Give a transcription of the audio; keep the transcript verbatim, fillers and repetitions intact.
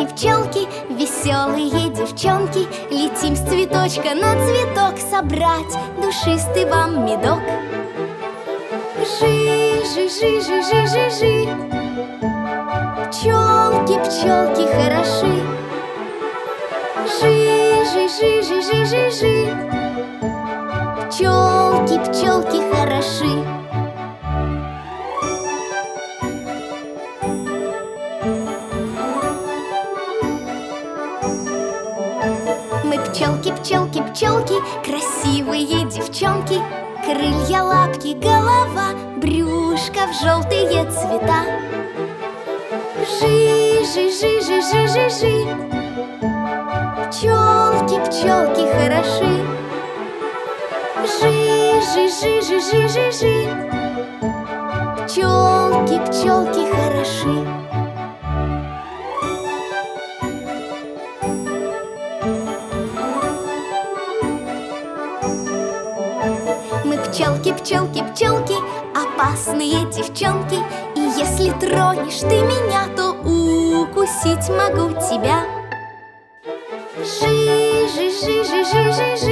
пчелки, веселые девчонки, летим с цветочка на цветок собрать душистый вам медок. Жи, жи, жи, жи, жи, жи, жи. Пчелки, пчелки хороши. Жи, жи, жи, жи, жи, жи, жи. Пчелки, пчелки хороши. Мы пчелки, пчелки, пчелки, красивые девчонки. Крылья, лапки, голова, брюшко в желтые цвета. Жи, жи, жи, жи, жи, жи, жи. Пчелки, пчелки хороши. Жи, жи, жи, жи, жи, жи, жи. Пчелки, пчелки хороши. Мы пчелки, пчелки, пчелки, опасные девчонки. И если тронешь ты меня, то укусить могу тебя. Жи, жи, жи, жи, жи, жи, жи.